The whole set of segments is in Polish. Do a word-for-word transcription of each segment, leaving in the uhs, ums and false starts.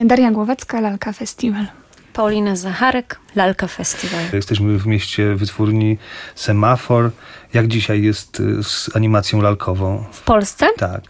Daria Głowacka, Lalka Festiwal. Paulina Zacharek, Lalka Festiwal. Jesteśmy w mieście wytwórni Semafor. Jak dzisiaj jest z animacją lalkową? W Polsce? Tak.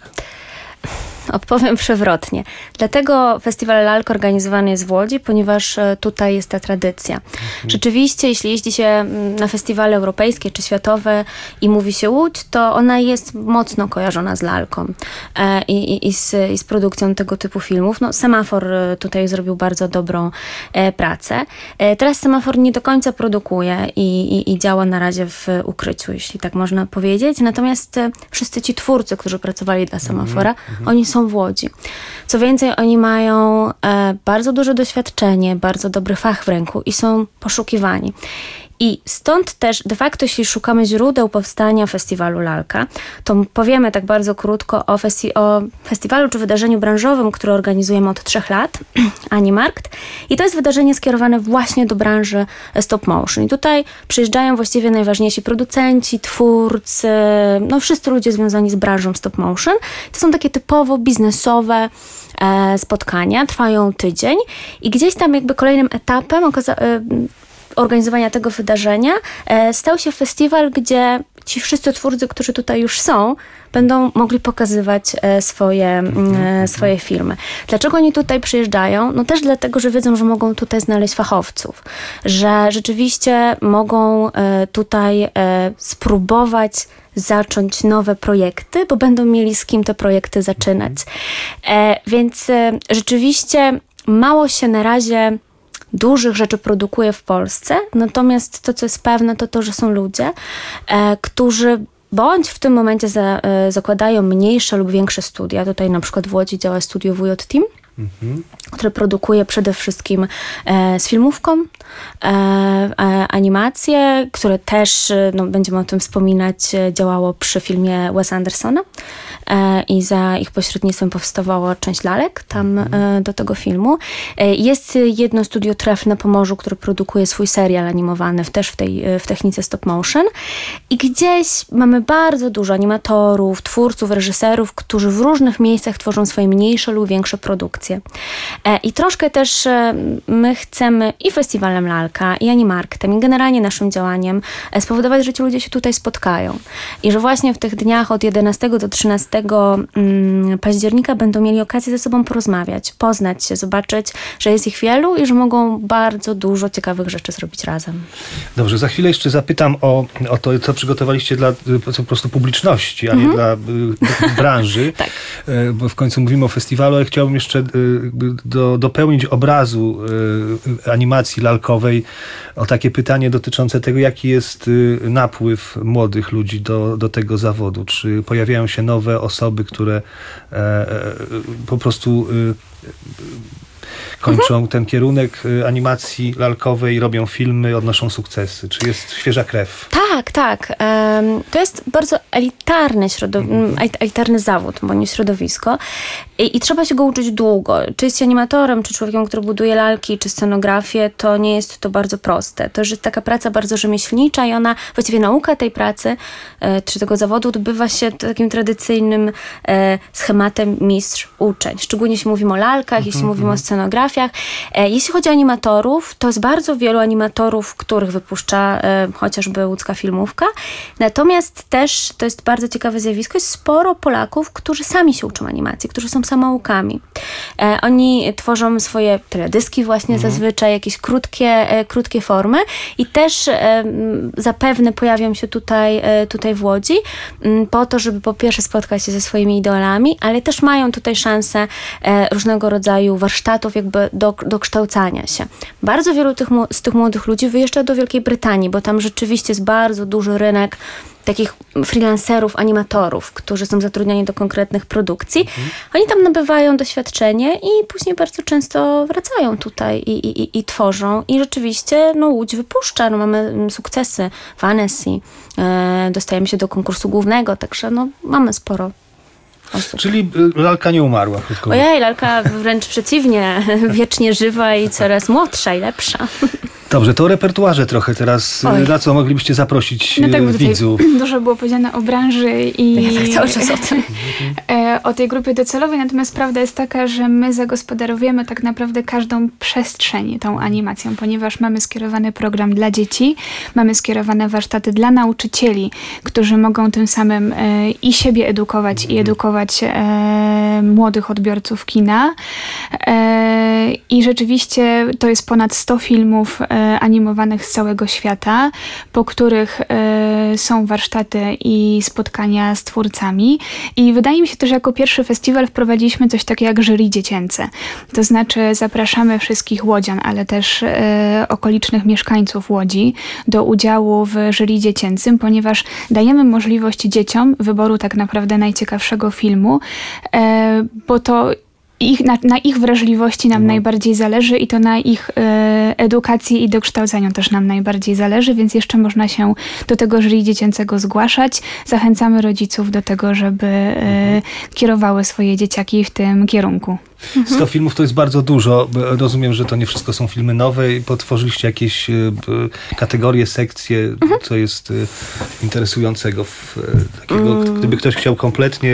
Odpowiem przewrotnie. Dlatego Festiwal Lalk organizowany jest w Łodzi, ponieważ tutaj jest ta tradycja. Mhm. Rzeczywiście, jeśli jeździ się na festiwale europejskie czy światowe i mówi się Łódź, to ona jest mocno kojarzona z lalką e, i, i, z, i z produkcją tego typu filmów. No, Semafor tutaj zrobił bardzo dobrą e, pracę. E, teraz Semafor nie do końca produkuje i, i, i działa na razie w ukryciu, jeśli tak można powiedzieć. Natomiast e, wszyscy ci twórcy, którzy pracowali dla Semafora, mhm. oni są w Łodzi. Co więcej, oni mają e, bardzo duże doświadczenie, bardzo dobry fach w ręku i są poszukiwani. I stąd też de facto, jeśli szukamy źródeł powstania festiwalu Lalka, to powiemy tak bardzo krótko o, festi- o festiwalu czy wydarzeniu branżowym, które organizujemy od trzech lat, Animarkt. I to jest wydarzenie skierowane właśnie do branży stop motion. I tutaj przyjeżdżają właściwie najważniejsi producenci, twórcy, no wszyscy ludzie związani z branżą stop motion. To są takie typowo biznesowe e, spotkania, trwają tydzień i gdzieś tam jakby kolejnym etapem okaza- e, organizowania tego wydarzenia e, stał się festiwal, gdzie ci wszyscy twórcy, którzy tutaj już są, będą mogli pokazywać e, swoje, e, swoje filmy. Dlaczego oni tutaj przyjeżdżają? No też dlatego, że wiedzą, że mogą tutaj znaleźć fachowców, że rzeczywiście mogą e, tutaj e, spróbować zacząć nowe projekty, bo będą mieli z kim te projekty zaczynać. E, więc e, rzeczywiście mało się na razie dużych rzeczy produkuje w Polsce, natomiast to, co jest pewne, to to, że są ludzie, e, którzy bądź w tym momencie za, e, zakładają mniejsze lub większe studia. Tutaj na przykład w Łodzi działa studio W J Team, mhm. które produkuje przede wszystkim e, z filmówką e, e, animacje, które też, no, będziemy o tym wspominać, działało przy filmie Wesa Andersona e, i za ich pośrednictwem powstawała część lalek tam e, do tego filmu. E, jest jedno studio Tref na Pomorzu, które produkuje swój serial animowany też w tej w technice stop motion i gdzieś mamy bardzo dużo animatorów, twórców, reżyserów, którzy w różnych miejscach tworzą swoje mniejsze lub większe produkcje. I troszkę też my chcemy i Festiwalem Lalka, i Animarktem, i generalnie naszym działaniem spowodować, że ci ludzie się tutaj spotkają. I że właśnie w tych dniach od jedenastego do trzynastego października będą mieli okazję ze sobą porozmawiać, poznać się, zobaczyć, że jest ich wielu i że mogą bardzo dużo ciekawych rzeczy zrobić razem. Dobrze, za chwilę jeszcze zapytam o, o to, co przygotowaliście dla po prostu publiczności, a nie mhm. dla y, branży. Tak. Y, bo w końcu mówimy o festiwalu, ale chciałbym jeszcze y, do, dopełnić obrazu y, animacji lalkowej o takie pytanie dotyczące tego, jaki jest y, napływ młodych ludzi do, do tego zawodu. Czy pojawiają się nowe osoby, które e, e, po prostu y, kończą mhm. ten kierunek animacji lalkowej, robią filmy, odnoszą sukcesy. Czy jest świeża krew? Tak, tak. Um, to jest bardzo elitarny, środow- mhm. elitarny zawód, bo nie środowisko. I, I trzeba się go uczyć długo. Czy jest animatorem, czy człowiekiem, który buduje lalki, czy scenografię, to nie jest to bardzo proste. To jest taka praca bardzo rzemieślnicza i ona, właściwie nauka tej pracy, e, czy tego zawodu odbywa się takim tradycyjnym e, schematem mistrz-uczeń. Szczególnie jeśli mówimy o lalkach, mhm. jeśli mówimy o scenografiach. E, jeśli chodzi o animatorów, to jest bardzo wielu animatorów, których wypuszcza e, chociażby łódzka filmówka. Natomiast też, to jest bardzo ciekawe zjawisko, jest sporo Polaków, którzy sami się uczą animacji, którzy są samoukami. E, oni tworzą swoje teledyski właśnie mhm. zazwyczaj, jakieś krótkie, e, krótkie formy i też e, zapewne pojawią się tutaj, e, tutaj w Łodzi m, po to, żeby po pierwsze spotkać się ze swoimi idolami, ale też mają tutaj szansę e, różnego rodzaju warsztatów jakby do, do kształcania się. Bardzo wielu tych, z tych młodych ludzi wyjeżdża do Wielkiej Brytanii, bo tam rzeczywiście jest bardzo duży rynek takich freelancerów, animatorów, którzy są zatrudniani do konkretnych produkcji. Mhm. Oni tam nabywają doświadczenie i później bardzo często wracają tutaj i, i, i tworzą. I rzeczywiście no, Łódź wypuszcza. No, mamy sukcesy w Annecy. E, dostajemy się do konkursu głównego, także no, mamy sporo osób. Czyli lalka nie umarła. Krótko. Ojej, lalka wręcz przeciwnie. Wiecznie żywa i coraz młodsza i lepsza. Dobrze, to o repertuarze trochę teraz. Oj. Na co moglibyście zaprosić no tak, widzów? Dużo było powiedziane o branży i ja tak cały czas o tym. o tej grupie docelowej, natomiast prawda jest taka, że my zagospodarowujemy tak naprawdę każdą przestrzeń tą animacją, ponieważ mamy skierowany program dla dzieci, mamy skierowane warsztaty dla nauczycieli, którzy mogą tym samym e, i siebie edukować, i edukować e, młodych odbiorców kina. E, I rzeczywiście to jest ponad sto filmów e, animowanych z całego świata, po których e, są warsztaty i spotkania z twórcami. I wydaje mi się też, że jako pierwszy festiwal wprowadziliśmy coś takiego jak jury dziecięce. To znaczy zapraszamy wszystkich łodzian, ale też e, okolicznych mieszkańców Łodzi do udziału w jury dziecięcym, ponieważ dajemy możliwość dzieciom wyboru tak naprawdę najciekawszego filmu, e, bo to Ich, na, na ich wrażliwości nam mhm. najbardziej zależy i to na ich e, edukacji i dokształceniu też nam najbardziej zależy, więc jeszcze można się do tego jury dziecięcego zgłaszać. Zachęcamy rodziców do tego, żeby e, kierowały swoje dzieciaki w tym kierunku. Mhm. sto filmów to jest bardzo dużo. Rozumiem, że to nie wszystko są filmy nowe i potworzyliście jakieś y, kategorie, sekcje, mhm. co jest y, interesującego. W, y, takiego, mm. Gdyby ktoś chciał kompletnie,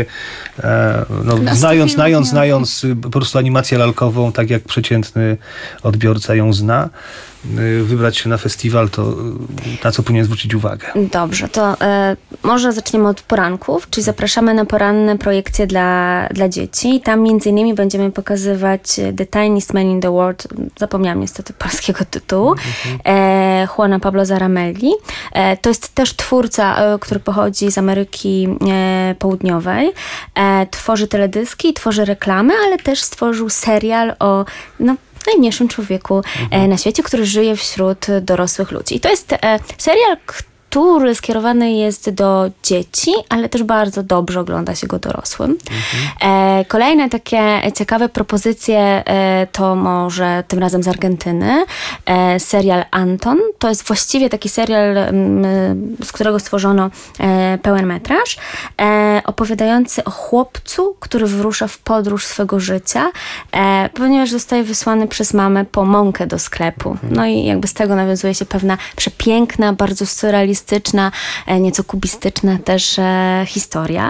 e, no, znając, znając, znając y, po prostu animację lalkową, tak jak przeciętny odbiorca ją zna, y, wybrać się na festiwal, to y, na co powinien zwrócić uwagę? Dobrze, to y, może zaczniemy od poranków, czyli zapraszamy na poranne projekcje dla, dla dzieci. Tam między innymi będziemy pokazywać The Tiniest Man in the World, zapomniałam niestety polskiego tytułu, mm-hmm. e, Juana Pablo Zaramelli. E, to jest też twórca, e, który pochodzi z Ameryki e, Południowej. E, tworzy teledyski, tworzy reklamy, ale też stworzył serial o no, najmniejszym człowieku mm-hmm. e, na świecie, który żyje wśród dorosłych ludzi. I to jest e, serial, który skierowany jest do dzieci, ale też bardzo dobrze ogląda się go dorosłym. Mhm. E, kolejne takie ciekawe propozycje e, to może tym razem z Argentyny. E, serial Anton. To jest właściwie taki serial, m, z którego stworzono e, pełen metraż, e, opowiadający o chłopcu, który wyrusza w podróż swego życia, e, ponieważ zostaje wysłany przez mamę po mąkę do sklepu. Mhm. No i jakby z tego nawiązuje się pewna przepiękna, bardzo surrealistyczna, nieco kubistyczna też e, historia.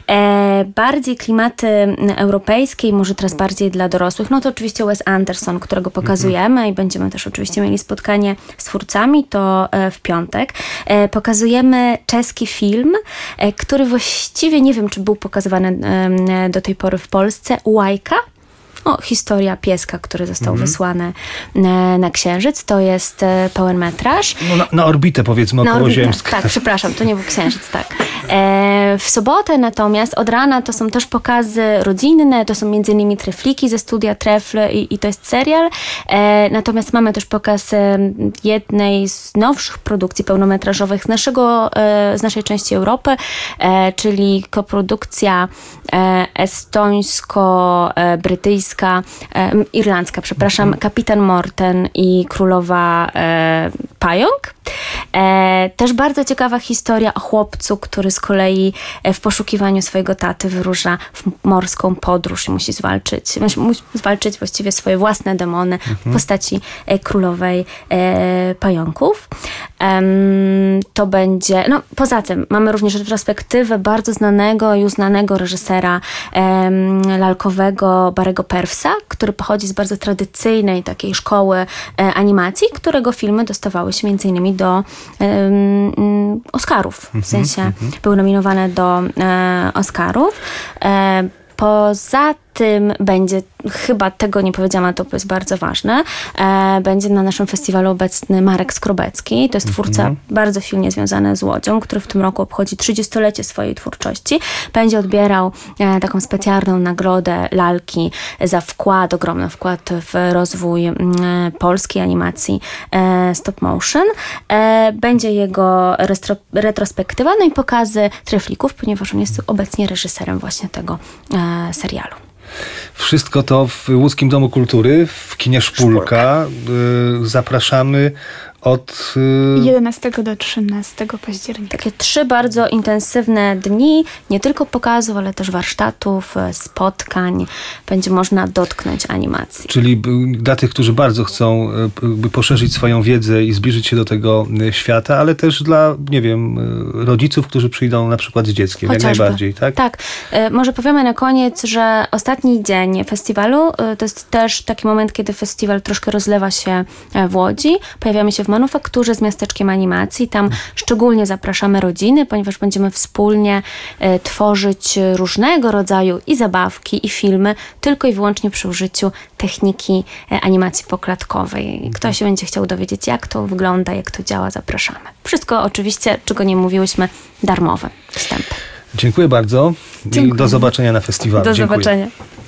E, bardziej klimaty europejskie i może teraz bardziej dla dorosłych, no to oczywiście Wes Anderson, którego pokazujemy mm-hmm. i będziemy też oczywiście mieli spotkanie z twórcami, to e, w piątek. E, pokazujemy czeski film, e, który właściwie nie wiem, czy był pokazywany e, do tej pory w Polsce, Łajka. O, historia pieska, który został mm-hmm. wysłany na, na Księżyc. To jest e, pełen metraż. No, na, na orbitę, powiedzmy, okołoziemską. Tak, przepraszam, to nie był Księżyc, tak. E, w sobotę natomiast od rana to są też pokazy rodzinne, to są między innymi trefliki ze studia Trefl i, i to jest serial. E, natomiast mamy też pokaz e, jednej z nowszych produkcji pełnometrażowych z, naszego, e, z naszej części Europy, e, czyli koprodukcja e, estońsko-brytyjska, E, irlandzka, przepraszam, mhm. Kapitan Morten i Królowa e, Pająk. E, też bardzo ciekawa historia o chłopcu, który z kolei w poszukiwaniu swojego taty wyrusza w morską podróż i musi zwalczyć, musi zwalczyć właściwie swoje własne demony mhm. w postaci e, Królowej e, Pająków. E, to będzie, no poza tym mamy również retrospektywę bardzo znanego i uznanego reżysera e, lalkowego Barry'ego Purvesa, który pochodzi z bardzo tradycyjnej takiej szkoły e, animacji, którego filmy dostawały się między innymi do um, Oscarów. W sensie mm-hmm. były nominowane do e, Oscarów. E, poza tym będzie, chyba tego nie powiedziałam, ale to jest bardzo ważne, e, będzie na naszym festiwalu obecny Marek Skrobecki. To jest twórca mm-hmm. bardzo silnie związany z Łodzią, który w tym roku obchodzi trzydziestolecie swojej twórczości. Będzie odbierał e, taką specjalną nagrodę lalki za wkład, ogromny wkład w rozwój e, polskiej animacji e, stop motion. E, będzie jego restro, retrospektywa, no i pokazy treflików, ponieważ on jest obecnie reżyserem właśnie tego e, serialu. Wszystko to w Łódzkim Domu Kultury, w kinie Szpulka. Szpulka. Zapraszamy od jedenastego do trzynastego października. Takie trzy bardzo intensywne dni, nie tylko pokazów, ale też warsztatów, spotkań. Będzie można dotknąć animacji. Czyli dla tych, którzy bardzo chcą by poszerzyć swoją wiedzę i zbliżyć się do tego świata, ale też dla, nie wiem, rodziców, którzy przyjdą na przykład z dzieckiem. Chociażby. Jak najbardziej, tak? Tak. Może powiemy na koniec, że ostatni dzień festiwalu to jest też taki moment, kiedy festiwal troszkę rozlewa się w Łodzi. Pojawiamy się w manufakturze z miasteczkiem animacji. Tam szczególnie zapraszamy rodziny, ponieważ będziemy wspólnie tworzyć różnego rodzaju i zabawki, i filmy, tylko i wyłącznie przy użyciu techniki animacji poklatkowej. Kto się będzie chciał dowiedzieć, jak to wygląda, jak to działa, zapraszamy. Wszystko oczywiście, czego nie mówiłyśmy, darmowe wstępy. Dziękuję bardzo. Dziękuję. I do zobaczenia na festiwalu. Do Dziękuję. zobaczenia.